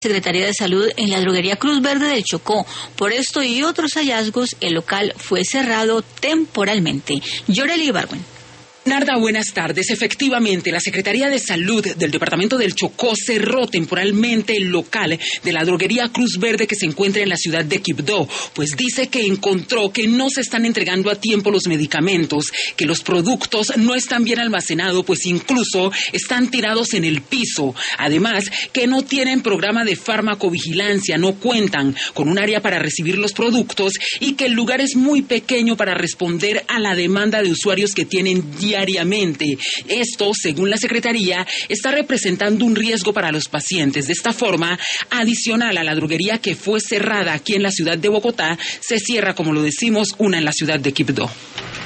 Secretaría de Salud en la droguería Cruz Verde del Chocó. Por esto y otros hallazgos, el local fue cerrado temporalmente. Yoreli Ibargüen. Narda, buenas tardes. Efectivamente, la Secretaría de Salud del Departamento del Chocó cerró temporalmente el local de la droguería Cruz Verde que se encuentra en la ciudad de Quibdó, pues dice que encontró que no se están entregando a tiempo los medicamentos, que los productos no están bien almacenados, pues incluso están tirados en el piso. Además, que no tienen programa de farmacovigilancia, no cuentan con un área para recibir los productos y que el lugar es muy pequeño para responder a la demanda de usuarios que tienen diariamente. Esto, según la Secretaría, está representando un riesgo para los pacientes. De esta forma, adicional a la droguería que fue cerrada aquí en la ciudad de Bogotá, se cierra, como lo decimos, una en la ciudad de Quibdó.